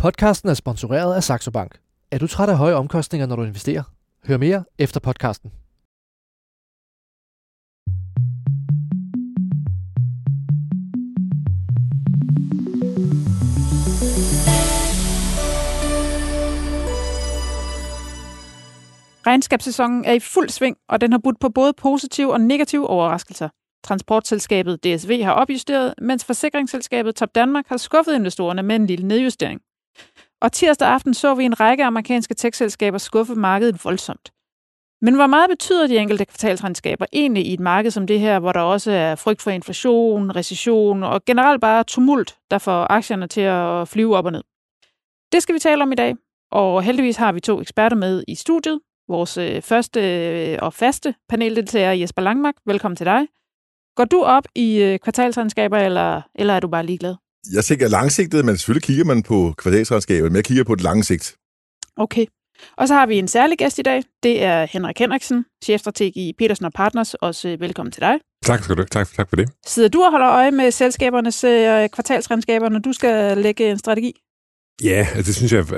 Podcasten er sponsoreret af Saxo Bank. Er du træt af høje omkostninger, når du investerer? Hør mere efter podcasten. Regnskabssæsonen er i fuld sving, og den har budt på både positive og negative overraskelser. Transportselskabet DSV har opjusteret, mens forsikringsselskabet Top Danmark har skuffet investorerne med en lille nedjustering. Og tirsdag aften så vi en række amerikanske tech-selskaber skuffe markedet voldsomt. Men hvor meget betyder de enkelte kvartalsregnskaber egentlig i et marked som det her, hvor der også er frygt for inflation, recession og generelt bare tumult, der får aktierne til at flyve op og ned? Det skal vi tale om i dag, og heldigvis har vi 2 eksperter med i studiet. Vores første og faste paneldeltager Jesper Langmark, velkommen til dig. Går du op i kvartalsregnskaber, eller er du bare ligeglad? Jeg tænker langsigtet, men selvfølgelig kigger man på kvartalsregnskaber, men jeg kigger på det lange sigt. Okay. Og så har vi en særlig gæst i dag. Det er Henrik Henriksen, chefstrateg i Petersen & Partners. Også velkommen til dig. Tak skal du. Tak for det. Sidder du og holder øje med selskabernes kvartalsregnskaber, når du skal lægge en strategi? Ja, det synes jeg.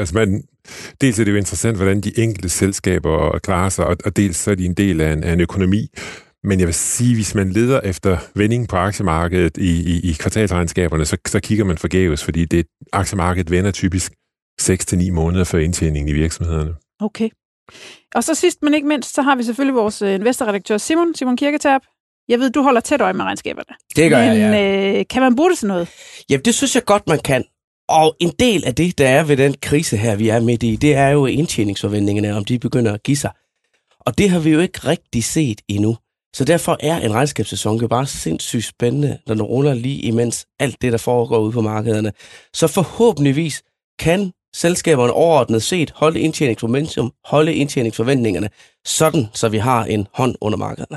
Dels er det jo interessant, hvordan de enkelte selskaber klarer sig, og dels så er de en del af en økonomi. Men jeg vil sige, hvis man leder efter vending på aktiemarkedet i kvartalsregnskaberne, så kigger man forgæves, fordi aktiemarkedet vender typisk 6-9 måneder før indtjeningen i virksomhederne. Okay. Og så sidst, men ikke mindst, så har vi selvfølgelig vores investorredaktør Simon Kirketab. Jeg ved, du holder tæt øje med regnskaberne. Det gør jeg, ja. Men kan man bruge det til noget? Jamen, det synes jeg godt, man kan. Og en del af det, der er ved den krise her, vi er midt i, det er jo indtjeningsforventningerne, om de begynder at give sig. Og det har vi jo ikke rigtig set endnu. Så derfor er en regnskabssæson jo bare sindssygt spændende, når den ruller lige imens alt det, der foregår ude på markederne. Så forhåbentligvis kan selskaberne overordnet set holde indtjeningsmomentum, holde indtjeningsforventningerne, sådan så vi har en hånd under markederne.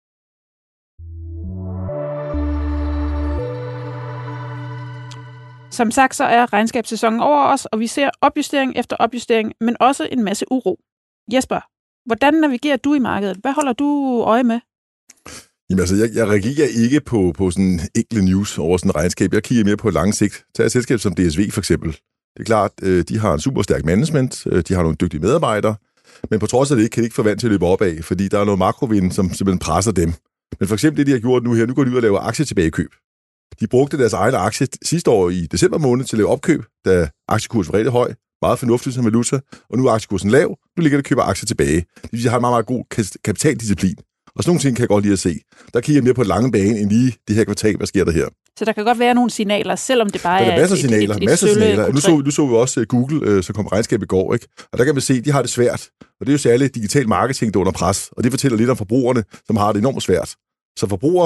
Som sagt, så er regnskabssæsonen over os, og vi ser opjustering efter opjustering, men også en masse uro. Jesper, hvordan navigerer du i markedet? Hvad holder du øje med? Jamen altså, jeg reagerer ikke på sådan enkle news over sådan en regnskab. Jeg kigger mere på lang sigt. Tag et selskab som DSV for eksempel. Det er klart, de har en super stærk management, de har nogle dygtige medarbejdere, men på trods af det kan de ikke få vand til at løbe opad, fordi der er noget makrovind, som simpelthen presser dem. Men for eksempel det, de har gjort nu her, nu går de ud og laver aktietilbagekøb. De brugte deres egen aktie sidste år i december måned til at lave opkøb, da aktiekursen var rigtig høj, meget fornuftigt som valuta, og nu er aktiekursen lav, nu ligger de og køber aktier tilbage. Det vil sige, at de har en meget, meget god kapitaldisciplin. Og sådan nogle ting kan jeg godt lide at se. Der kigger jeg mere på lange bane end lige det her kvartal. Hvad sker der her? Så der kan godt være nogle signaler, selvom det bare er masser af signaler. Nu så vi også Google, som kom regnskab i går, ikke? Og der kan vi se, at de har det svært. Og det er jo særligt digital marketing, der er under pres. Og det fortæller lidt om forbrugerne, som har det enormt svært. Så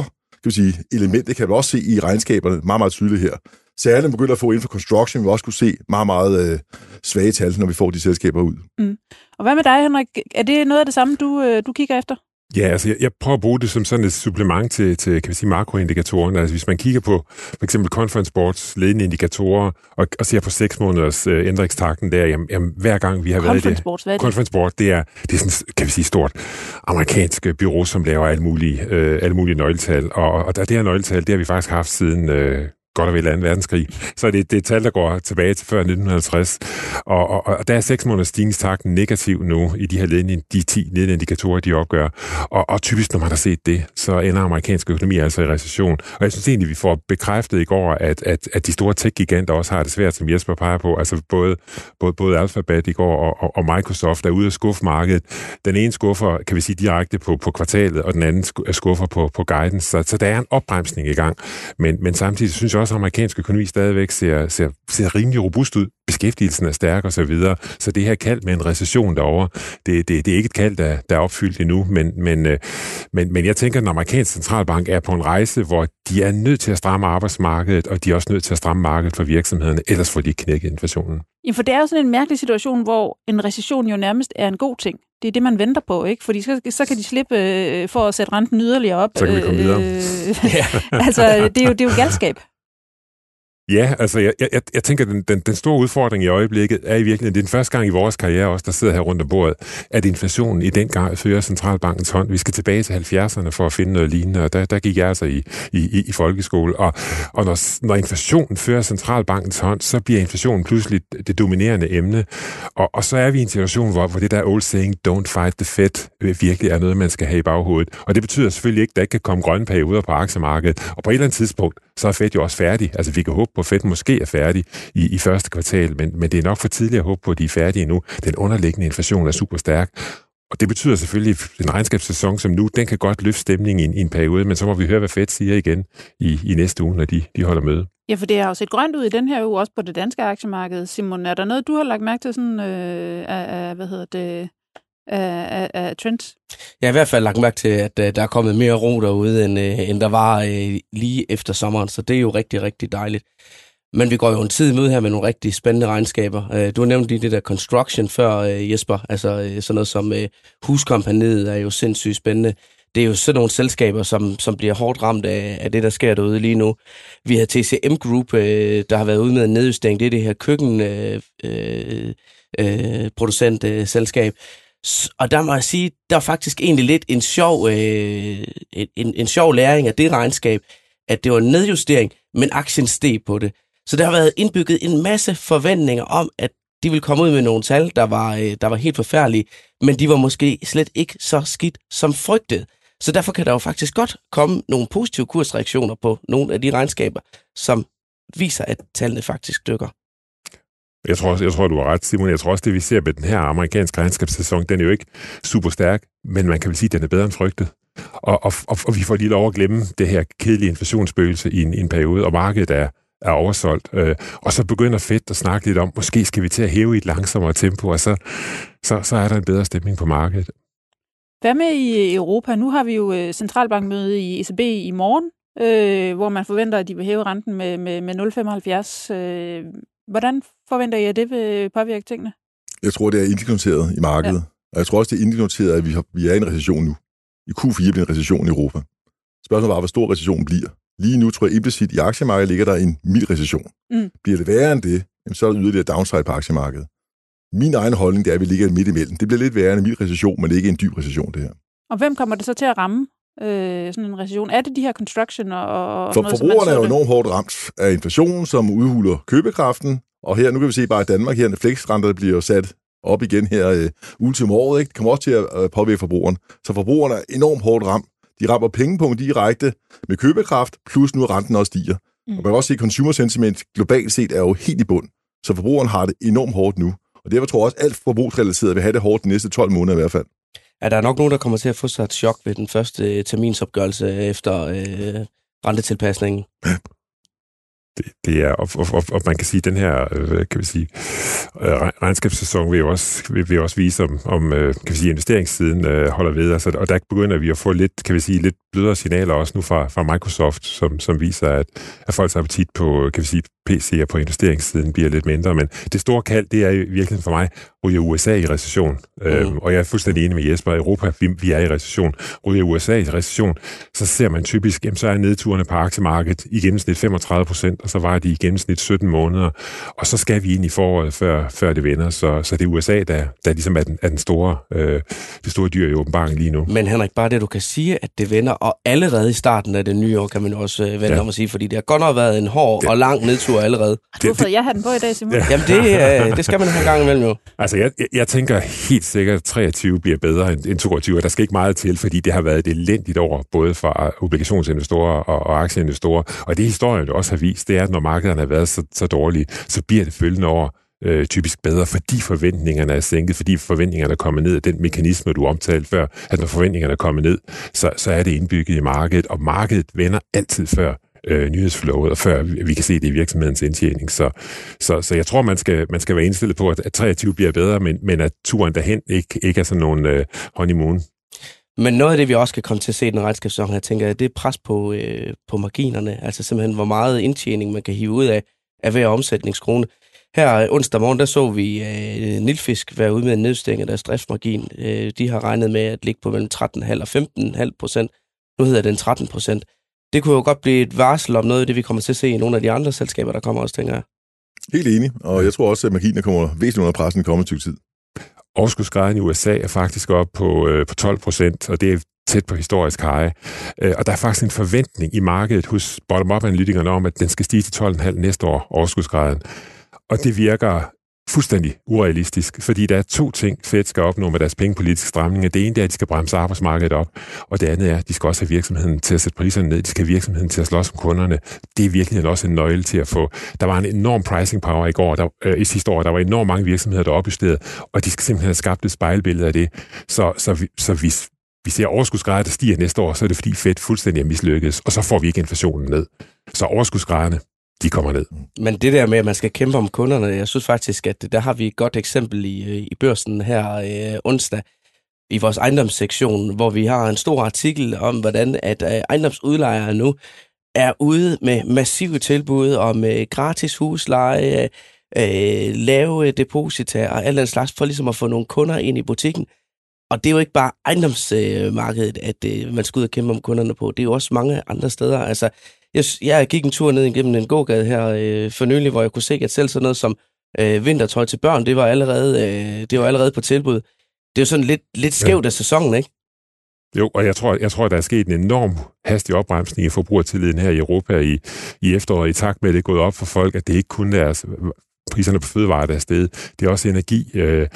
elementet kan vi også se i regnskaberne meget, meget tydeligt her. Særligt begynder at få inden for construction, vi også kunne se meget, meget svage tal, når vi får de selskaber ud. Mm. Og hvad med dig, Henrik? Er det noget af det samme, du kigger efter? Ja, altså jeg prøver at bruge det som sådan et supplement til kan vi sige, makroindikatorerne. Altså hvis man kigger på for eksempel Conference Boards ledende indikatorer og ser på 6 måneders ændringstakten der, jamen hver gang vi har været i det. Conference Board, det er sådan, kan vi sige, stort amerikansk bureau, som laver alle mulige nøgletal. Og det her nøgletal, det har vi faktisk haft siden godt og vel 2. verdenskrig. Så det er et tal, der går tilbage til før 1950. Og der er 6 måneders stigningstakten negativ nu i de 10 ledende indikatorer, de opgør. Og typisk, når man har set det, så ender amerikansk økonomi altså i recession. Og jeg synes egentlig, vi får bekræftet i går, at de store tech-giganter også har det svært, som Jesper peger på. Altså både Alphabet i går og Microsoft er ude at skuffe markedet. Den ene skuffer, kan vi sige, direkte på kvartalet, og den anden skuffer på guidance. Så der er en opbremsning i gang. Men samtidig synes jeg også, at amerikansk økonomi stadigvæk ser rimelig robust ud. Beskæftigelsen er stærk og så videre. Så det her kald med en recession derovre, det er ikke et kald, der er opfyldt endnu. Men jeg tænker, at den amerikanske centralbank er på en rejse, hvor de er nødt til at stramme arbejdsmarkedet, og de er også nødt til at stramme markedet for virksomhederne, ellers får de ikke knækket inflationen. Ja, for det er jo sådan en mærkelig situation, hvor en recession jo nærmest er en god ting. Det er det, man venter på, ikke? Fordi så kan de slippe for at sætte renten yderligere op. Så kan vi komme videre. Altså, det er jo galskab. Ja, altså jeg tænker, den store udfordring i øjeblikket er i virkeligheden, det er den første gang i vores karriere også, der sidder her rundt om bordet, at inflationen i den gang fører centralbankens hånd. Vi skal tilbage til 70'erne for at finde noget lignende, og der gik jeg altså i folkeskole. Og når inflationen fører centralbankens hånd, så bliver inflationen pludselig det dominerende emne. Og så er vi i en situation, hvor det der old saying, don't fight the Fed, virkelig er noget, man skal have i baghovedet. Og det betyder selvfølgelig ikke, at der ikke kan komme grønne perioder på aktiemarkedet. Og på et eller andet tidspunkt, så er Fed jo også færdig. Altså vi kan håbe på, at Fed måske er færdig i første kvartal, men det er nok for tidligt at håbe på, at de er færdige nu. Den underliggende inflation er super stærk. Og det betyder selvfølgelig, at en regnskabssæson som nu, den kan godt løfte stemningen i en periode, men så må vi høre, hvad Fed siger igen i næste uge, når de holder møde. Ja, for det har jo set grønt ud i den her uge, også på det danske aktiemarked. Simon, er der noget, du har lagt mærke til sådan, af trends? Jeg har i hvert fald lagt mærke til, at der er kommet mere ro derude, end der var lige efter sommeren, så det er jo rigtig, rigtig dejligt. Men vi går jo en tid i møde her med nogle rigtig spændende regnskaber. Du har nævnt lige det der construction før, Jesper. Altså sådan noget som Huskompagniet er jo sindssygt spændende. Det er jo sådan nogle selskaber, som bliver hårdt ramt af det, der sker derude lige nu. Vi har TCM Group, der har været ude med en nedjustering. Det er det her køkkenproducentselskab. Og der må jeg sige, der er faktisk egentlig lidt en sjov læring af det regnskab, at det var en nedjustering, men aktien steg på det. Så der har været indbygget en masse forventninger om, at de ville komme ud med nogle tal, der var helt forfærdelige, men de var måske slet ikke så skidt som frygtet. Så derfor kan der jo faktisk godt komme nogle positive kursreaktioner på nogle af de regnskaber, som viser, at tallene faktisk dykker. Jeg tror, du har ret, Simon. Jeg tror også, det vi ser med den her amerikanske regnskabssæson, den er jo ikke super stærk, men man kan vel sige, at den er bedre end frygtet. Og vi får lige lov at glemme det her kedelige inflationsspøgelse i en periode, og markedet er oversolgt. Og så begynder Fed at snakke lidt om, måske skal vi til at hæve i et langsommere tempo, og så er der en bedre stemning på markedet. Hvad med i Europa? Nu har vi jo centralbankmøde i ECB i morgen, hvor man forventer, at de vil hæve renten med 0,75. Hvordan forventer I, at det vil påvirke tingene? Jeg tror, det er indiknoteret i markedet. Ja. Og jeg tror også, det er indiknoteret, at vi er i en recession nu. I Q4 bliver en recession i Europa. Spørgsmålet var, hvor stor recessionen bliver. Lige nu tror jeg implicit i aktiemarkedet ligger der en mild recession. Bliver det værre end det, så er der yderligere downside på aktiemarkedet. Min egen holdning, det er, at vi ligger midt imellem. Det bliver lidt værre end en mild recession, men ikke en dyb recession, det her. Og hvem kommer det så til at ramme? Sådan en recession. Er det de her construction og for noget, forbrugerne er jo enormt hårdt ramt af inflationen, som udhuler købekraften. Og her, nu kan vi se bare i Danmark, her flexrenter bliver sat op igen her ultimo året. Ikke? Det kommer også til at påvirke forbrugeren. Så forbrugerne er enormt hårdt ramt. De rammer pengepunkt direkte med købekraft, plus nu renten også stiger. Og man kan også se, at consumer sentiment globalt set er jo helt i bund. Så forbrugeren har det enormt hårdt nu. Og derfor tror jeg også, at alt forbrugsrelateret vil have det hårdt de næste 12 måneder i hvert fald. Er der nok nogen, der kommer til at få sig et chok ved den første terminsopgørelse efter rentetilpasningen? Det er, og man kan sige, den her, kan vi sige, regnskabssæson vil også vise, om kan vi sige, investeringssiden holder ved. Altså, og der begynder vi at få lidt, kan vi sige, lidt blødere signaler også nu fra Microsoft, som viser, at folks appetit på, kan vi sige, PC'er på investeringssiden bliver lidt mindre. Men det store kald, det er i virkeligheden for mig, ryger USA i recession. Og jeg er fuldstændig enig med Jesper. Europa, vi er i recession. Ryger USA i recession, så ser man typisk, så er nedturene på aktiemarkedet i gennemsnit 35%, og så var de i gennemsnit 17 måneder. Og så skal vi ind i foråret, før det vender. Så det er USA, der ligesom er det store dyr i åbenbaringen lige nu. Men Henrik, bare det, du kan sige, at det vender, og allerede i starten af det nye år, kan man også vende om at sige, fordi det har godt nok været en hård og lang nedtur allerede. Du har fået jeg-hatten på i dag, Simon. Jamen, det skal man have en gang imellem jo. Altså, jeg tænker helt sikkert, at 23 bliver bedre end 22, og der skal ikke meget til, fordi det har været et elendigt år, både for obligationsinvestorer og aktieinvestorer. Og det historien også har vist, det er, at når markederne har været så dårlige, så bliver det følgende år typisk bedre, fordi forventningerne er sænket, fordi forventningerne er kommet ned. Den mekanisme, du omtalte før, at når forventningerne er kommet ned, så er det indbygget i markedet, og markedet vender altid før nyhedsflowet, og før vi kan se det i virksomhedens indtjening. Så jeg tror, man skal være indstillet på, at 23 bliver bedre, men at turen derhen ikke er sådan nogen honeymoon. Men noget af det, vi også kan komme til at se i den regnskabssæson her, tænker jeg, det er pres på marginerne. Altså simpelthen, hvor meget indtjening man kan hive ud af hver omsætningskrone. Her onsdag morgen, der så vi Nilfisk være ude med en nedstæng af deres driftsmargin. De har regnet med at ligge på mellem 13,5% og 15,5%. Nu hedder den 13%. det kunne jo godt blive et varsel om noget af det, vi kommer til at se i nogle af de andre selskaber, der kommer også, tænker jeg. Helt enig, og jeg tror også, at marginerne kommer væsentligt under pressen i kommende stykke tid. Overskudsgraden i USA er faktisk op på 12%, og det er tæt på historisk high. Og der er faktisk en forventning i markedet hos bottom-up-analytikerne om, at den skal stige til 12,5 næste år, overskudsgraden. Og det virker fuldstændig urealistisk, fordi der er 2 ting, Fed skal opnå med deres pengepolitiske stramninger. Det ene er, at de skal bremse arbejdsmarkedet op, og det andet er, at de skal også have virksomheden til at sætte priserne ned, de skal have virksomheden til at slås om kunderne. Det er virkelig også en nøgle til at få. Der var en enorm pricing power i går, i sidste år, der var enormt mange virksomheder, der opjusterede, og de skal simpelthen have skabt et spejlbillede af det. Så hvis vi ser overskudsgrader, der stiger næste år, så er det fordi Fed fuldstændig er mislykkedes, og så får vi ikke inflationen ned. Så overskudsgraderne, de kommer ned. Men det der med, at man skal kæmpe om kunderne, jeg synes faktisk, at der har vi et godt eksempel i børsen her onsdag i vores ejendomssektion, hvor vi har en stor artikel om, hvordan at ejendomsudlejere nu er ude med massive tilbud om gratis husleje, lave deposita og alt den slags, for ligesom at få nogle kunder ind i butikken. Og det er jo ikke bare ejendomsmarkedet, at man skal ud og kæmpe om kunderne på. Det er jo også mange andre steder. Altså, jeg gik en tur ned igennem en gågade her for nylig, hvor jeg kunne se, at selv sådan noget som vintertøj til børn, det var allerede på tilbud. Det er jo sådan lidt skævt af sæsonen, ikke? Jo, og jeg tror, der er sket en enorm hastig opbremsning i forbrugertilliden her i Europa i efteråret, i takt med, at det er gået op for folk, at det ikke kun er priserne på fødevarer, der er steget. Det er også energi,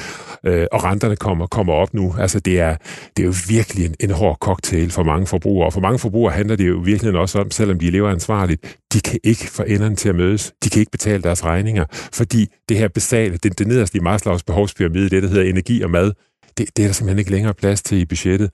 og renterne kommer op nu. Altså, det er jo virkelig en hård cocktail for mange forbrugere. Og for mange forbrugere handler det jo virkelig også om, selvom de lever ansvarligt, de kan ikke få enderne til at mødes. De kan ikke betale deres regninger, fordi det her basale, det nederste i Maslows behovspyramide, det der hedder energi og mad, det er der simpelthen ikke længere plads til i budgettet.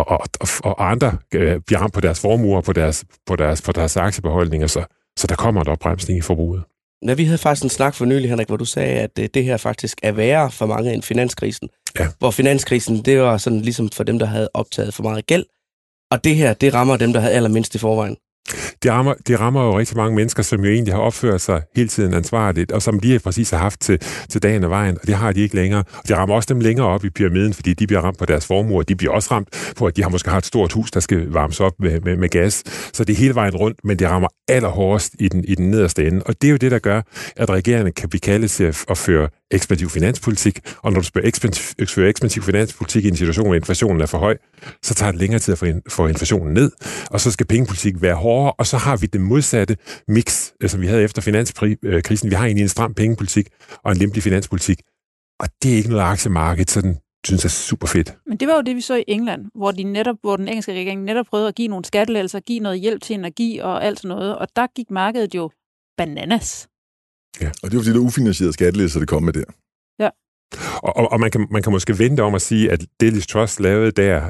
Og andre bliver ramt på deres formuer, på deres aktiebeholdninger, så der kommer en opbremsning i forbruget. Ja, vi havde faktisk en snak for nylig, Henrik, hvor du sagde, at det her faktisk er værre for mange end finanskrisen. Ja. Hvor finanskrisen, det var sådan ligesom for dem, der havde optaget for meget gæld. Og det her, det rammer dem, der havde allermindst i forvejen. Det rammer jo rigtig mange mennesker, som jo egentlig har opført sig hele tiden ansvarligt, og som lige præcis har haft til dagen og vejen, og det har de ikke længere. Og det rammer også dem længere op i pyramiden, fordi de bliver ramt på deres formuer. De bliver også ramt på, at de har måske har et stort hus, der skal varmes op med gas. Så det er hele vejen rundt, men det rammer allerhårdest i den nederste ende. Og det er jo det, der gør, at regeringen kan blive kaldet til at føre ekspansiv finanspolitik, og når du fører ekspansiv finanspolitik i en situation, hvor inflationen er for høj, så tager det længere tid at få inflationen ned, og så skal pengepolitik være hårdere, og så har vi det modsatte mix, som vi havde efter finanskrisen. Vi har egentlig en stram pengepolitik og en lempelig finanspolitik, og det er ikke noget aktiemarked, sådan synes jeg er super fedt. Men det var jo det, vi så i England, hvor den engelske regering netop prøvede at give nogle skattelettelser, give noget hjælp til energi og alt sådan noget, og der gik markedet jo bananas. Ja, og det er jo fordi, der er ufinansierede skattelettelser, det kom med der. Ja. Og man kan måske vente om at sige, at det Liz Truss lavede der,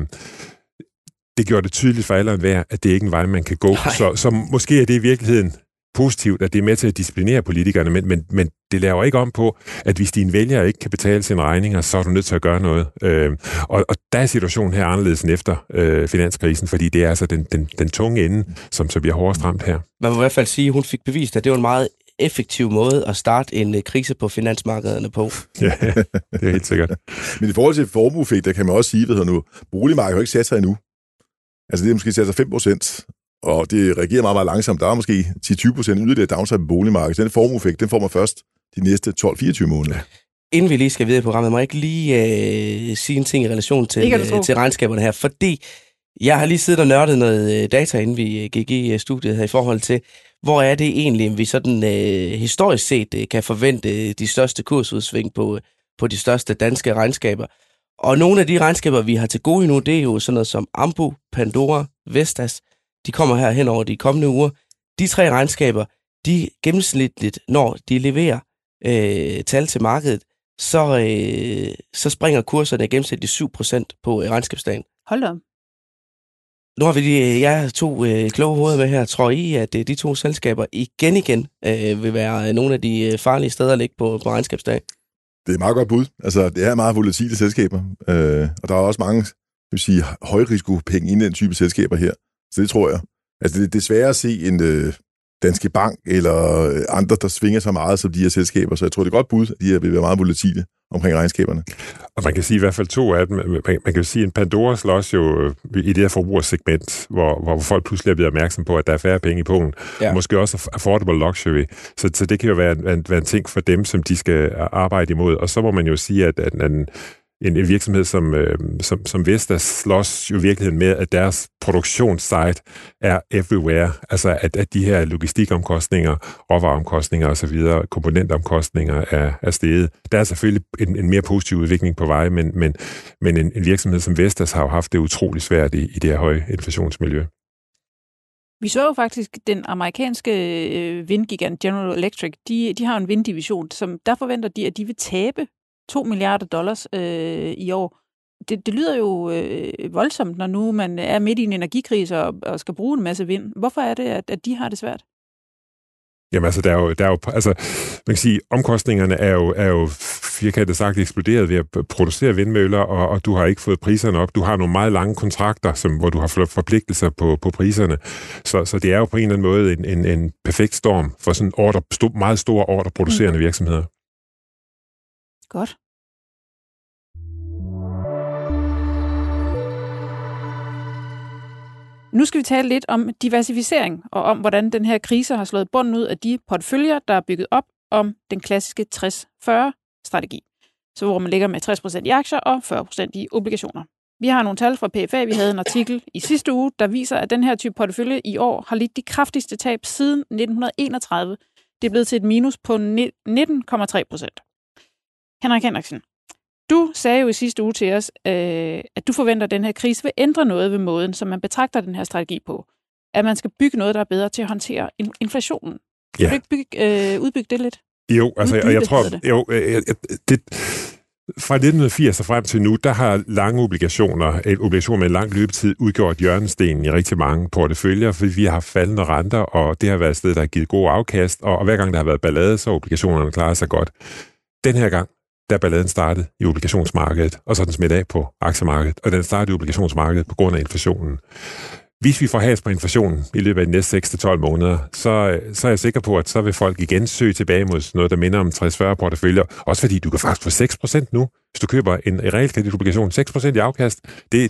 det gjorde det tydeligt for alle og enhver, at det ikke er en vej, man kan gå. Så måske er det i virkeligheden positivt, at det er med til at disciplinere politikerne, men det laver ikke om på, at hvis dine vælgere ikke kan betale sine regninger, så er du nødt til at gøre noget. Og der er situationen her anderledes end efter finanskrisen, fordi det er altså den tunge ende, som så bliver hårdest ramt her. Man må i hvert fald sige, at hun fik bevist, at det var en meget effektiv måde at starte en krise på finansmarkederne på. Ja, det er helt sikkert. Men i forhold til formueeffekt, der kan man også sige, boligmarkedet har ikke sat sig endnu. Altså det er måske sat sig 5%, og det reagerer meget, meget langsomt. Der er måske 10-20% yderligere downside på boligmarkedet. Den formueeffekt, den får man først de næste 12-24 måneder. Inden vi lige skal videre på programmet, må jeg ikke lige sige en ting i relation til regnskaberne her, fordi jeg har lige siddet og nørdet noget data, inden vi gik i studiet her i forhold til, hvor er det egentlig, vi sådan historisk set kan forvente de største kursudsving på de største danske regnskaber. Og nogle af de regnskaber, vi har til gode nu, det er jo sådan noget som Ambu, Pandora, Vestas. De kommer her hen over de kommende uger. De 3 regnskaber, de gennemsnitligt, når de leverer tal til markedet, så springer kurserne gennemsnitligt 7% på regnskabsdagen. Hold op. Nu har vi jer 2 kloge hoveder med her. Tror I, at de 2 selskaber igen vil være nogle af de farlige steder at ligge på regnskabsdag? Det er et meget godt bud. Altså, det er meget volatile selskaber, og der er også mange højrisikopenge i den type selskaber her. Så det tror jeg. Altså, det er svært at se en Danske Bank eller andre, der svinger så meget som de her selskaber. Så jeg tror, det er godt bud, at de her vil være meget volatile omkring regnskaberne. Og man kan sige i hvert fald 2 af dem. Man kan jo sige, at en Pandora slås jo i det her forbrugersegment, hvor folk pludselig er blevet opmærksom på, at der er færre penge i pungen. Ja. Måske også affordable luxury. Så det kan jo være en ting for dem, som de skal arbejde imod. Og så må man jo sige, at en virksomhed som Vestas slås jo i virkeligheden med, at deres produktionssite er everywhere. Altså at de her logistikomkostninger, råvareomkostninger osv., komponentomkostninger er steget. Der er selvfølgelig en mere positiv udvikling på vej, men en virksomhed som Vestas har jo haft det utroligt svært i det her høje inflationsmiljø. Vi så jo faktisk den amerikanske vindgigant General Electric, de har en vinddivision, som der forventer de, at de vil tabe $2 milliarder i år. Det lyder jo voldsomt, når nu man er midt i en energikrise og skal bruge en masse vind. Hvorfor er det, at de har det svært? Jamen altså, der er jo altså, man kan sige, omkostningerne er jo firkantet sagt eksploderet ved at producere vindmøller, og du har ikke fået priserne op. Du har nogle meget lange kontrakter, hvor du har forpligtelser på priserne. Så det er jo på en eller anden måde en perfekt storm for sådan meget store ordreproducerende virksomheder. Godt. Nu skal vi tale lidt om diversificering, og om hvordan den her krise har slået bunden ud af de porteføljer, der er bygget op om den klassiske 60-40-strategi. Så hvor man ligger med 60% i aktier og 40% i obligationer. Vi har nogle tal fra PFA. Vi havde en artikel i sidste uge, der viser, at den her type portefølje i år har lidt de kraftigste tab siden 1931. Det er blevet til et minus på 19,3%. Henrik Henriksen, du sagde jo i sidste uge til os, at du forventer, at den her krise vil ændre noget ved måden, som man betragter den her strategi på. At man skal bygge noget, der er bedre til at håndtere inflationen. Kan du ikke udbygge det lidt? Jo, altså, og jeg tror, fra 1980 og frem til nu, der har lange obligationer med en lang løbetid udgjort hjørnestenen i rigtig mange porteføljer, fordi vi har haft faldende renter, og det har været et sted, der har givet god afkast, og hver gang der har været ballade, så obligationerne klarer sig godt. Den her gang, der balladen startede i obligationsmarkedet, og så er den smidt af på aktiemarkedet, og den startede i obligationsmarkedet på grund af inflationen. Hvis vi får has på inflationen i løbet af de næste 6-12 måneder, så er jeg sikker på, at så vil folk igen søge tilbage mod noget, der minder om 60-40 porteføljer. Også fordi du kan faktisk få 6% nu, hvis du køber en realkreditobligation. 6% i afkast, det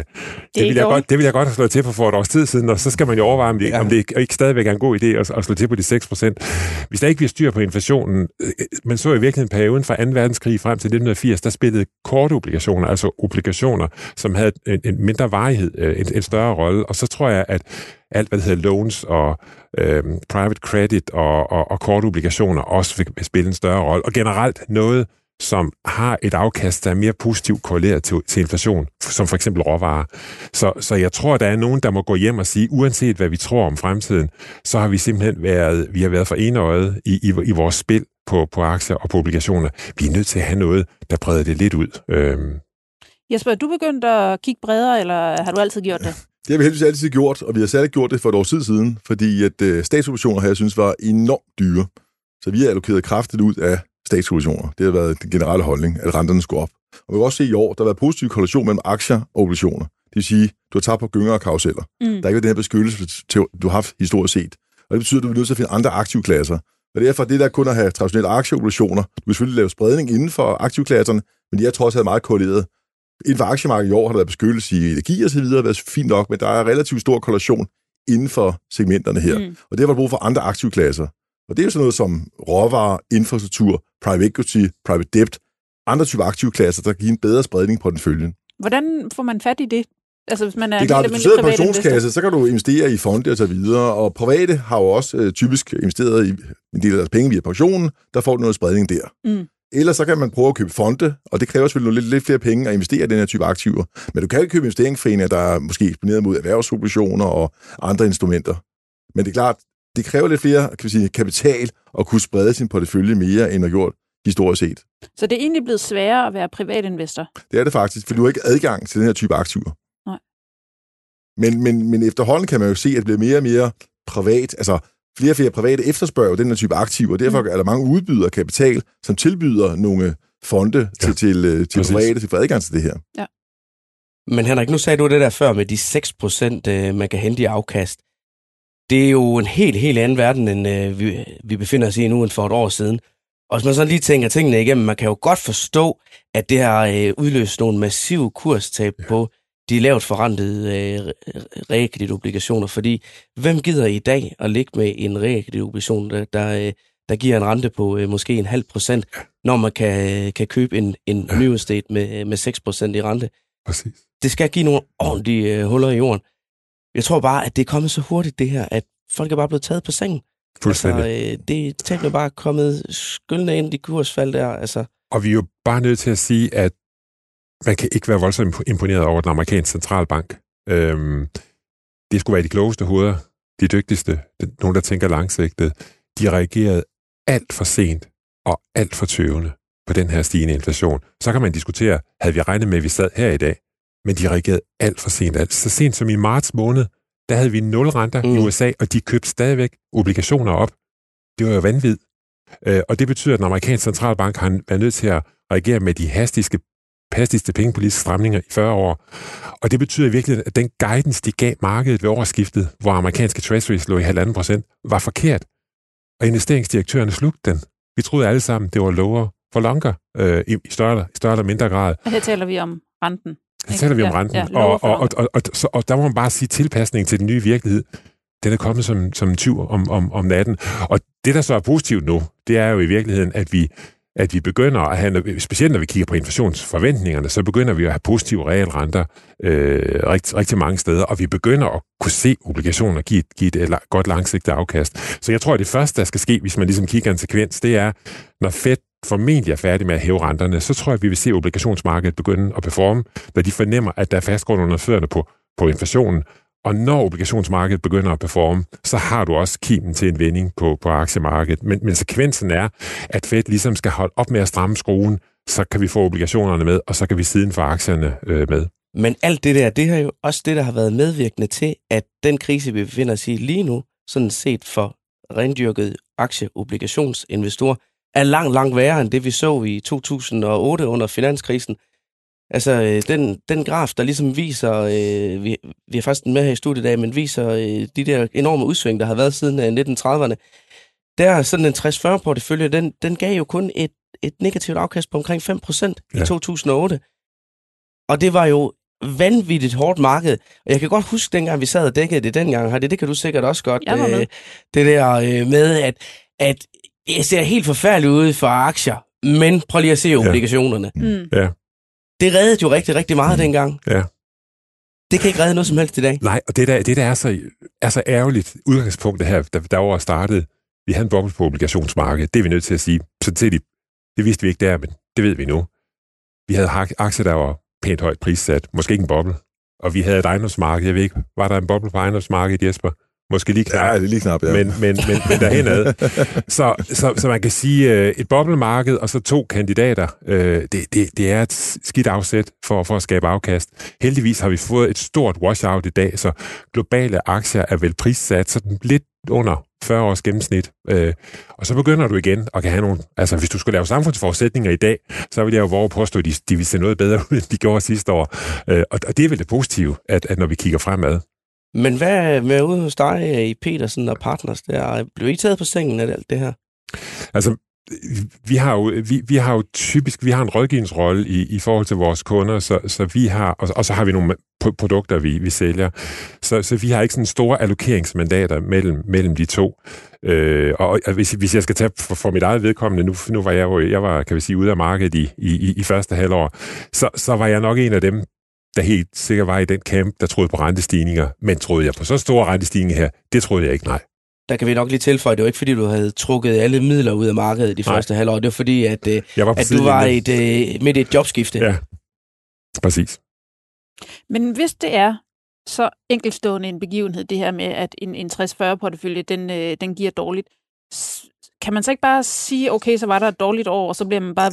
vil jeg godt have slået til for et års tid siden, og så skal man jo overveje, om det ikke stadigvæk er en god idé at slå til på de 6%. Hvis der ikke bliver styr på inflationen, man så i virkeligheden perioden fra 2. verdenskrig frem til 1980, der spillede korte obligationer, altså obligationer, som havde en mindre varighed, en større rolle. Og så tror jeg, at alt, hvad det hedder loans og private credit og korte obligationer også vil spille en større rolle. Og generelt noget, som har et afkast, der er mere positivt korreleret til inflation, som for eksempel råvarer. Så jeg tror, at der er nogen, der må gå hjem og sige, uanset hvad vi tror om fremtiden, så har vi simpelthen været for enøjet i vores spil på aktier og på obligationer. Vi er nødt til at have noget, der breder det lidt ud. Jesper, er du begyndt at kigge bredere, eller har du altid gjort det? Det har vi heldigvis altid gjort, og vi har særligt gjort det for et år siden, fordi at statsobligationer her, jeg synes, var enormt dyre. Så vi har allokeret kraftigt ud af statsobligationer. Det har været den generelle holdning, at renterne skulle op. Og vi kan også se i år, der har været positiv korrelation mellem aktier og obligationer. Det vil sige, du har tabt på gynger og karuseller. Der er ikke været den her beskyttelse, du har haft historisk set. Og det betyder, at du er nødt til at finde andre aktivklasser. Og derfor det der kun at have traditionelle aktieobligationer. Du vil selvfølgelig lave spredning inden for aktivklasserne, men de er trods alt meget korreleret. Inden for aktiemarkedet i år har der været beskyttelse i energi og så videre, været fint nok, men der er relativt stor korrelation inden for segmenterne her. Og det har været brug for andre aktivklasser. Og det er jo sådan noget som råvarer, infrastruktur, private equity, private debt, andre typer aktivklasser, der giver en bedre spredning på den følge. Hvordan får man fat i det? Altså, hvis man er det er klart, hvis du sidder i pensionskasse, så kan du investere i fonde og så videre, og private har jo også typisk investeret i en del af deres penge via pensionen, der får du noget spredning der. Eller så kan man prøve at købe fonde, og det kræver selvfølgelig lidt flere penge at investere i den her type aktiver. Men du kan ikke købe investeringsforeninger, der er måske eksponeret mod erhvervsobligationer og andre instrumenter. Men det er klart, det kræver lidt flere kapital at kunne sprede sin portefølje mere, end at gjort historisk set. Så det er egentlig blevet sværere at være privatinvestor? Det er det faktisk, for du har ikke adgang til den her type aktiver. Nej. Men efterhånden kan man jo se, at det bliver mere og mere privat, altså flere og flere private efterspørger den her type aktiver, og derfor er der mange udbydere af kapital, som tilbyder nogle fonde til private, til adgang til det her. Ja. Men Henrik, nu sagde du det der før med de 6%, man kan hente i afkast. Det er jo en helt anden verden, end vi befinder os i nu end for et år siden. Og hvis man så lige tænker tingene igennem, man kan jo godt forstå, at det har udløst nogle massive kurstab på de lavt forrentede realkreditobligationer, fordi hvem gider i dag at ligge med en realkreditobligation, der giver en rente på måske 0,5%, når man kan købe en new estate med 6% i rente. Præcis. Det skal give nogle ordentlige huller i jorden. Jeg tror bare, at det er kommet så hurtigt, det her, at folk er bare blevet taget på sengen. Fuldstændig. Det er bare kommet skyldende ind i kursfald der. Altså. Og vi er jo bare nødt til at sige, at man kan ikke være voldsomt imponeret over den amerikanske centralbank. Det skulle være de klogeste hoveder, de dygtigste, nogen, der tænker langsigtet. De reagerede alt for sent og alt for tøvende på den her stigende inflation. Så kan man diskutere, havde vi regnet med, at vi sad her i dag, men de reagerede alt for sent. Så sent som i marts måned, der havde vi 0 renter i USA, og de købte stadigvæk obligationer op. Det var jo vanvid. Og det betyder, at den amerikanske centralbank har været nødt til at reagere med de hastigste pengepolitiske stramninger i 40 år. Og det betyder i virkeligheden, at den guidance, de gav markedet ved årsskiftet, hvor amerikanske treasuries lå i 1,5%, var forkert. Og investeringsdirektørerne slugte den. Vi troede alle sammen, det var lower for longer i større eller mindre grad. Og her taler vi om renten. Her taler vi om renten. Ja, og der må man bare sige, tilpasning til den nye virkelighed, den er kommet som en tyv om natten. Og det, der så er positivt nu, det er jo i virkeligheden, at vi begynder at have, specielt når vi kigger på inflationsforventningerne, så begynder vi at have positive realrenter rigtig mange steder, og vi begynder at kunne se obligationer give et godt langsigtet afkast. Så jeg tror, at det første, der skal ske, hvis man ligesom kigger en sekvens, det er, når Fed formentlig er færdig med at hæve renterne, så tror jeg, at vi vil se obligationsmarkedet begynde at performe, når de fornemmer, at der er fastgrund under fødderne på inflationen. Og når obligationsmarkedet begynder at performe, så har du også kimen til en vending på aktiemarkedet. Men sekvensen er, at Fed ligesom skal holde op med at stramme skruen, så kan vi få obligationerne med, og så kan vi siden få aktierne med. Men alt det der, det er jo også det, der har været medvirkende til, at den krise, vi befinder os i lige nu, sådan set for rendyrkede aktieobligationsinvestorer, er langt værre end det, vi så i 2008 under finanskrisen. Altså, den graf, der ligesom viser, vi har faktisk den med her i studiet i dag, men viser de der enorme udsving, der har været siden 1930'erne. Der er sådan en 60-40 portefølje, den gav jo kun et negativt afkast på omkring 5% i 2008. Og det var jo vanvittigt hårdt marked. Og jeg kan godt huske, dengang vi sad og dækkede det dengang, det kan du sikkert også godt, det der med, at det ser helt forfærdeligt ud for aktier, men prøv lige at se obligationerne. Ja. Det reddede jo rigtig, rigtig meget dengang. Ja. Det kan ikke redde noget som helst i dag. Nej, og det der er så ærgerligt udgangspunktet her, der var startet, vi havde en boble på obligationsmarkedet, det er vi nødt til at sige. Så det vidste vi ikke der, men det ved vi nu. Vi havde aktier, der var pænt højt prissat, måske ikke en boble. Og vi havde et ejendomsmarked, jeg ved ikke, var der en boble på ejendomsmarkedet, Jesper? Måske lige knap. Ja, det er lige knap, ja. Men derhenad. Så man kan sige, et boblemarked og så 2 kandidater, det er et skidt afsæt for at skabe afkast. Heldigvis har vi fået et stort washout i dag, så globale aktier er vel prissat sådan lidt under 40 års gennemsnit. Og så begynder du igen og kan have nogle... Altså, hvis du skulle lave samfundsforudsætninger i dag, så vil jeg jo våge påstå, at de vil se noget bedre ud, end de gjorde sidste år. Og det er vel det positive, at når vi kigger fremad. Men hvad med ude hos dig i Petersen og Partners der? Blev I taget på sengen af alt det her? Altså, vi har jo typisk en rådgivningsrolle i forhold til vores kunder, så vi har, og så har vi nogle produkter, vi sælger. Så vi har ikke sådan store allokeringsmandater mellem de to. Og hvis jeg skal tage for mit eget vedkommende, nu var jeg var, kan vi sige, ude af markedet i første halvår, så var jeg nok en af dem, der helt sikkert var i den camp, der troede på rentestigninger. Men troede jeg på så store rentestigninger her? Det troede jeg ikke, nej. Der kan vi nok lige tilføje, det var ikke fordi, du havde trukket alle midler ud af markedet de første halvår. Det var fordi, at du var midt i et jobskifte. Ja, præcis. Men hvis det er så enkeltstående en begivenhed, det her med, at en 60-40-portefølje, den giver dårligt, kan man så ikke bare sige, okay, så var der et dårligt år, og så bliver man bare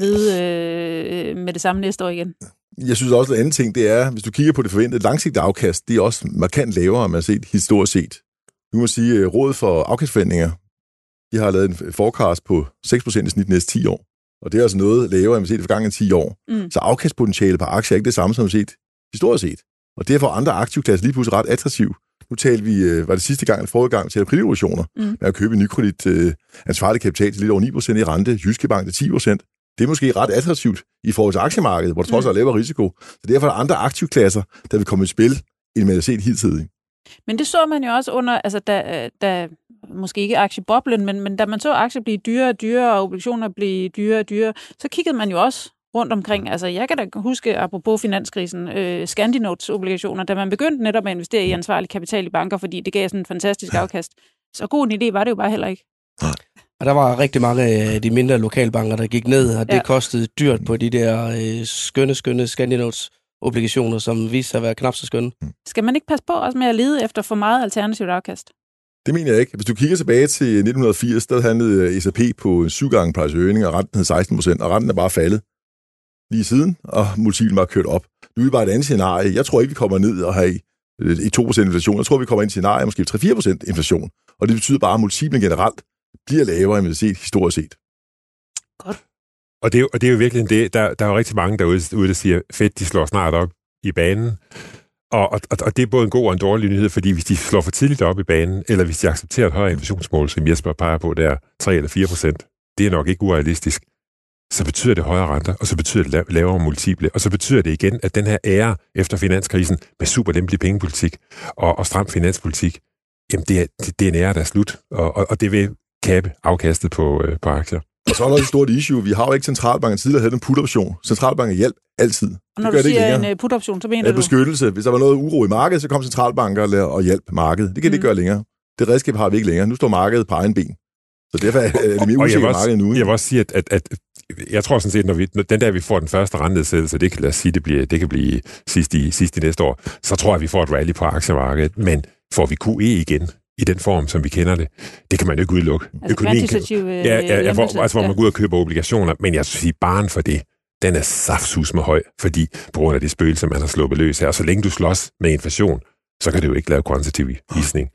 ved med det samme næste år igen? Jeg synes også, at en anden ting, det er, hvis du kigger på det forventede langsigtede afkast, det er også markant lavere, end man har set historisk set. Nu må sige, Rådet for Afkastforventninger, de har lavet en forecast på 6% i snit næste 10 år. Og det er altså noget lavere, end vi har set de forgangne 10 år. Så afkastpotentialet på aktier er ikke det samme, som vi har set historisk set. Og derfor er andre aktivklasser lige pludselig ret attraktiv. Nu Nu talte vi, var det sidste gang, eller forrige gang, til april-obligationer, med at købe Nykredit ansvarlig kapital til lidt over 9% i rente, Jyske Bank til 10%. Det er måske ret attraktivt i forhold til aktiemarkedet, hvor der trods alt er lavere risiko. Så derfor er der andre aktivklasser, der vil komme i spil, end man har set hidtil. Men det så man jo også under, altså da måske ikke aktieboblen, men da man så aktier blive dyrere og dyrere, og obligationer blive dyrere og dyrere, så kiggede man jo også rundt omkring. Altså jeg kan da huske, apropos finanskrisen, Scandinotes-obligationer, da man begyndte netop at investere i ansvarlig kapital i banker, fordi det gav sådan en fantastisk afkast. Så god en idé var det jo bare heller ikke. Og der var rigtig mange af de mindre lokalbanker, der gik ned, og det kostede dyrt på de der skønne Scandinotes-obligationer, som viste sig at være knap så skønne. Skal man ikke passe på også med at lede efter for meget alternativt afkast? Det mener jeg ikke. Hvis du kigger tilbage til 1980, der handlede SAP på 7 gange price earning, og renten hed 16%, og renten er bare faldet lige siden, og multiplen var kørt op. Nu er det bare et andet scenarie. Jeg tror ikke, vi kommer ned og har i 2% inflation. Jeg tror, vi kommer ind i et scenarie, måske 3-4% inflation. Og det betyder bare, at multiplen generelt bliver lavere, end vi har set historisk set. Godt. Og det er jo virkelig det. Der er jo rigtig mange derude, der siger, fedt, de slår snart op i banen. Og det er både en god og en dårlig nyhed, fordi hvis de slår for tidligt op i banen, eller hvis de accepterer et højere inflationsmål, som Jesper peger på, der 3 eller 4%, det er nok ikke urealistisk, så betyder det højere renter, og så betyder det lavere multiple, og så betyder det igen, at den her ære efter finanskrisen med super lempelig pengepolitik og stram finanspolitik, jamen det er en ære, der er slut, og det vil kappe afkastet på aktier. Og så er der også et stort issue. Vi har jo ikke centralbanken tidligere havde en put-option. Centralbanken hjælp altid. Og når du siger en put-option, så mener du? Beskyttelse. Hvis der var noget uro i markedet, så kom centralbanker og hjælp markedet. Det kan det ikke gøre længere. Det redskab har vi ikke længere. Nu står markedet på egen ben. Så derfor er det mere usikker markedet nu. Jeg vil også sige, at jeg tror sådan set, når den dag vi får den første rentenedsættelse, det kan lad os sige, det kan blive sidst i næste år, så tror jeg, vi får et rally på aktiemarkedet. Men får vi QE igen i den form, som vi kender det, det kan man jo ikke udelukke. Altså kvantitativ hvor man går ud og køber obligationer, men jeg synes, barren for det, den er saftsus med høj, fordi på grund af det spøgelse, man har sluppet løs her. Og så længe du slås med inflation, så kan det jo ikke lave kvantitativ visning.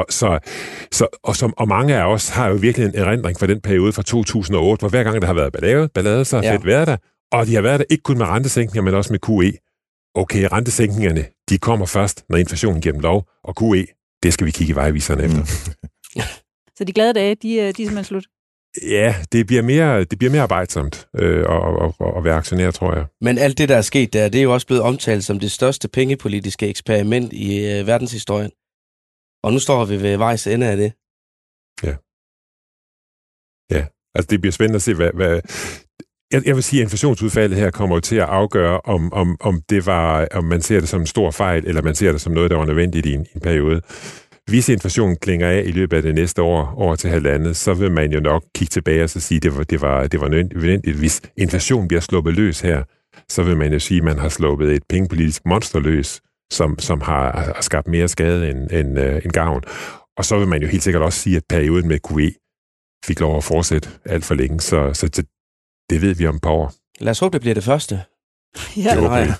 Og mange af os har jo virkelig en erindring fra den periode fra 2008, hvor hver gang der har været ballade, så har fedt været der. Og de har været der ikke kun med rentesænkninger, men også med QE. Okay, rentesænkningerne, de kommer først, når inflationen giver dem lov, og QE, det skal vi kigge i vejviserne efter. Så de glade dage, de er simpelthen slut? Ja, det bliver mere arbejdsomt at være aktionær, tror jeg. Men alt det, der er sket der, det er jo også blevet omtalt som det største pengepolitiske eksperiment i verdenshistorien. Og nu står vi ved vejs ende af det. Ja, altså det bliver spændende at se, hvad jeg vil sige, at inflationsudfaldet her kommer til at afgøre, om man ser det som en stor fejl, eller man ser det som noget, der var nødvendigt i en periode. Hvis inflationen klinger af i løbet af det næste år til halvandet, så vil man jo nok kigge tilbage og så sige, at det var nødvendigt. Hvis inflationen bliver sluppet løs her, så vil man jo sige, at man har sluppet et pengepolitisk monster løs, som har skabt mere skade end gavn. Og så vil man jo helt sikkert også sige, at perioden med QE fik lov at fortsætte alt for længe, så det ved vi om et par år. Lad os håbe, det bliver det første. Ja, det håber jeg.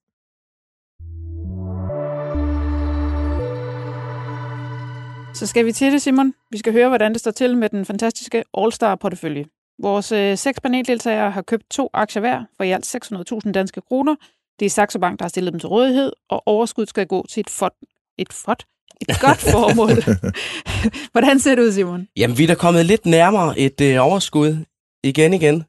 Så skal vi til det, Simon. Vi skal høre, hvordan det står til med den fantastiske All-Star-portefølje. Vores 6 paneldeltagere har købt 2 aktier hver for i alt 600.000 danske kroner. Det er Saxo Bank, der har stillet dem til rådighed, og overskud skal gå til et godt formål. Hvordan ser det ud, Simon? Jamen, vi er da kommet lidt nærmere et overskud igen.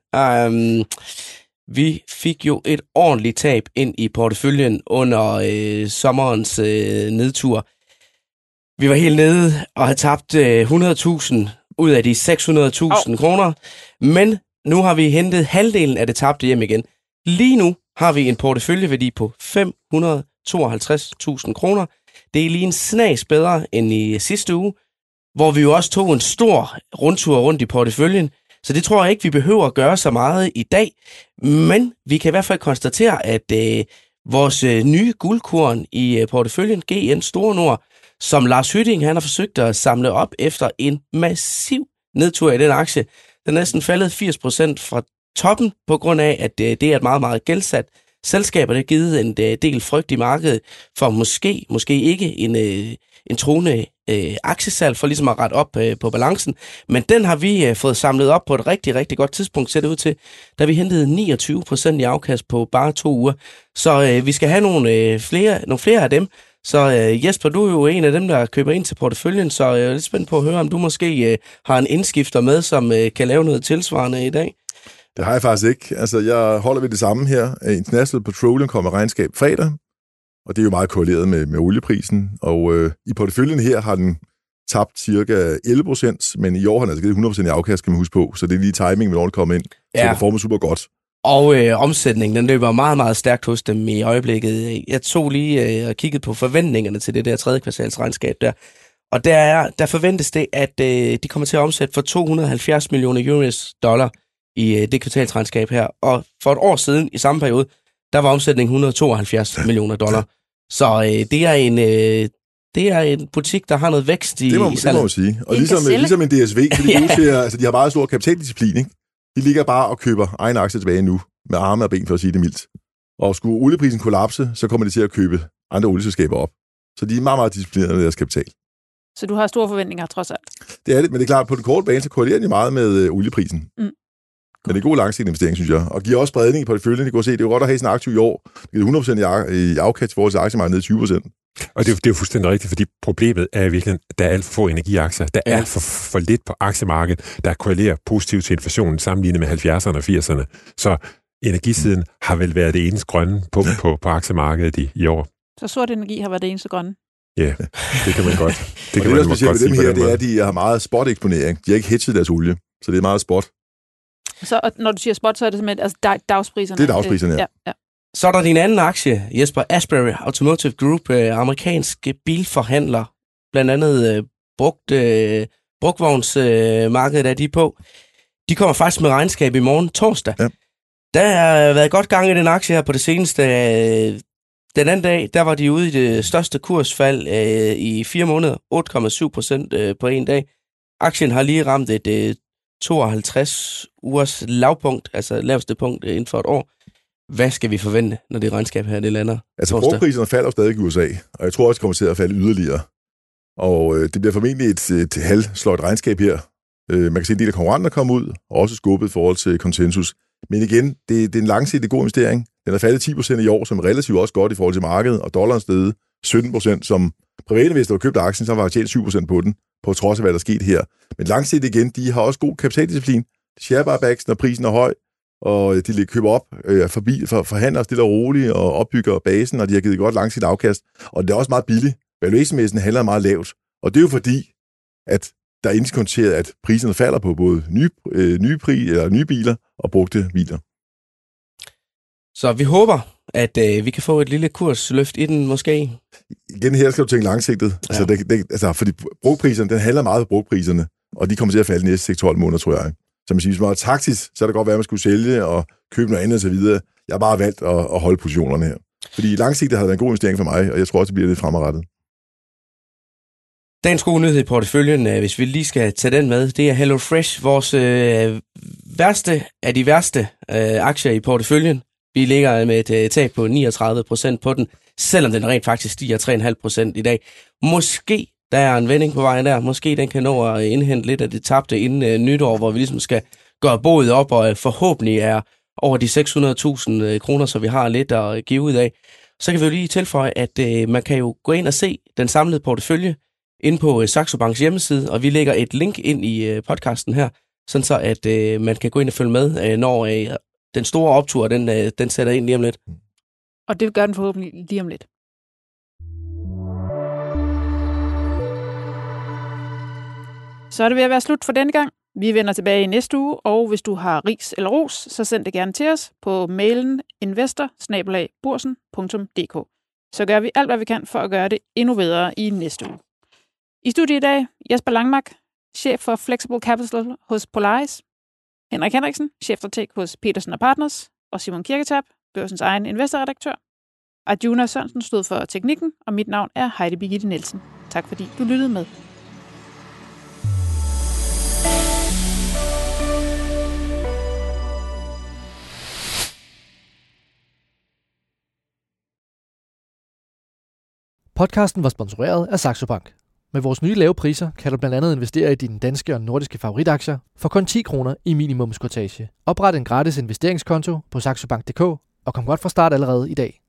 Vi fik jo et ordentligt tab ind i porteføljen under sommerens nedtur. Vi var helt nede og havde tabt 100.000 ud af de 600.000 kroner, men nu har vi hentet halvdelen af det tabte hjem igen. Lige nu har vi en porteføljeværdi på 552.000 kroner. Det er lige en snas bedre end i sidste uge, hvor vi jo også tog en stor rundtur rundt i porteføljen. Så det tror jeg ikke, vi behøver at gøre så meget i dag. Men vi kan i hvert fald konstatere, at vores nye guldkorn i porteføljen, GN Store Nord, som Lars Hytting han har forsøgt at samle op efter en massiv nedtur i den aktie, den er næsten faldet 80% fra toppen på grund af, at det er et meget, meget gældsat selskab, og det har givet en del frygt i markedet for måske ikke en truende aktiesalg for ligesom at rette op på balancen. Men den har vi fået samlet op på et rigtig, rigtig godt tidspunkt, ser det ud til, da vi hentede 29% i afkast på bare 2 uger. Så vi skal have nogle flere af dem, Så Jesper, du er jo en af dem, der køber ind til porteføljen, så jeg er lidt spændt på at høre, om du måske har en indskifter med, som kan lave noget tilsvarende i dag. Det har jeg faktisk ikke. Altså, jeg holder ved det samme her. International Petroleum kommer regnskab fredag, og det er jo meget korreleret med olieprisen. Og i porteføljen her har den tabt cirka 11%, men i år har den altså givet 100% i afkast, kan man huske på. Så det er lige timing, hvornår det kommer ind. Så det former super godt. Og omsætningen, den løber meget, meget stærkt hos dem i øjeblikket. Jeg tog lige og kiggede på forventningerne til det der tredje kvartalsregnskab der. Og der forventes det, at de kommer til at omsætte for 270 millioner US$ i det kvartalsregnskab her. Og for et år siden, i samme periode, der var omsætningen 172 millioner dollar. Så det er en butik, der har noget vækst i salget. Det må man sige. Og ligesom en DSV, så de har meget stor kapitaldisciplin, ikke? De ligger bare og køber egen aktie tilbage nu, med arme og ben, for at sige det mildt. Og skulle olieprisen kollapse, så kommer de til at købe andre olieselskaber op. Så de er meget, meget disciplinerede med deres kapital. Så du har store forventninger, trods alt? Det er det, men det er klart, på den korte bane, så korrelerer de meget med olieprisen. Men det er god langsigtet investering, synes jeg. Og giver også spredning i porteføljen. Det er jo godt at have sådan en aktiv i år. Det er 100% i afkast i forhold til aktiemarkedet ned 20%. Og det er jo fuldstændig rigtigt, fordi problemet er virkelig, at der er alt for få energiaktier. Der er alt for lidt på aktiemarkedet, der korrelerer positivt til inflationen sammenlignet med 70'erne og 80'erne. Så energisiden har vel været det eneste grønne punkt på aktiemarkedet i år. Så sort energi har været det eneste grønne? Ja, det kan man godt. Det kan man godt sige på den måde. Det er, at de har meget spot-eksponering. De har ikke hedget deres olie, så det er meget spot. Så når du siger spot, så er det simpelthen dagspriserne? Det er dagspriserne, ja. Så er der din anden aktie, Jesper, Asbury Automotive Group, amerikansk bilforhandler, blandt andet brugtvognsmarkedet er de på. De kommer faktisk med regnskab i morgen, torsdag. Ja. Der har været godt gang i den aktie her på det seneste. Den anden dag, der var de ude i det største kursfald i 4 måneder, 8,7% på en dag. Aktien har lige ramt et 52 ugers lavpunkt, altså laveste punkt inden for et år. Hvad skal vi forvente, når det regnskab her, det lander? Altså, brugpriserne falder jo stadig i USA, og jeg tror også, det kommer til at falde yderligere. Og det bliver formentlig et halvsløjt regnskab her. Man kan se en del af konkurrenter komme ud, og også skubbet i forhold til konsensus. Men igen, det er en langsigtet god investering. Den er faldet 10% i år, som er relativt også godt i forhold til markedet, og dollaren steget 17%, som private investorer købte aktien, så var tjent 7% på den, på trods af, hvad der er sket her. Men langsigtet igen, de har også god kapitaldisciplin. Share buybacks, når prisen er høj, og de køber op, forhandler stille og roligt, og opbygger basen, og de har givet godt langsigtet afkast. Og det er også meget billigt. Valuation-mæssigt handler meget lavt. Og det er jo fordi, at der er indskonteret, at priserne falder på både nye biler og brugte biler. Så vi håber, at vi kan få et lille kursløft i den måske. Igen her skal du tænke langsigtet. Ja. Altså, fordi brugpriserne, den handler meget på brugpriserne, og de kommer til at falde næste 6-12 måneder, tror jeg. Så man siger, hvis man er taktisk, så er det godt være, at man skulle sælge og købe noget andet og så videre. Jeg har bare valgt at holde positionerne her. Fordi langsigtet har været en god investering for mig, og jeg tror også, det bliver lidt fremadrettet. Dagens gode nyhed i porteføljen, hvis vi lige skal tage den med, det er HelloFresh, vores værste af de værste aktier i porteføljen. Vi ligger med et tab på 39% på den, selvom den rent faktisk stiger 3,5% i dag. Måske der er en vending på vejen der. Måske den kan nå at indhente lidt af det tabte inden nytår, hvor vi ligesom skal gøre boet op, og forhåbentlig er over de 600.000 kroner, så vi har lidt at give ud af. Så kan vi jo lige tilføje, at man kan jo gå ind og se den samlede portefølje inde på Saxo Banks hjemmeside, og vi lægger et link ind i podcasten her, sådan så at man kan gå ind og følge med, når den store optur, den sætter ind lige om lidt. Og det gør den forhåbentlig lige om lidt. Så er det ved at være slut for denne gang. Vi vender tilbage i næste uge, og hvis du har ris eller ros, så send det gerne til os på mailen investor@bursen.dk. Så gør vi alt, hvad vi kan for at gøre det endnu bedre i næste uge. I studiet i dag, Jesper Langmark, chef for Flexible Capital hos Polaris, Henrik Henriksen, chefstrateg hos Petersen & Partners, og Simon Kirketab, børsens egen investorredaktør. Arjuna Sørensen stod for teknikken, og mit navn er Heidi Birgitte Nielsen. Tak fordi du lyttede med. Podcasten var sponsoreret af Saxo Bank. Med vores nye lave priser kan du blandt andet investere i dine danske og nordiske favoritaktier for kun 10 kroner i minimumskortage. Opret en gratis investeringskonto på saxobank.dk og kom godt fra start allerede i dag.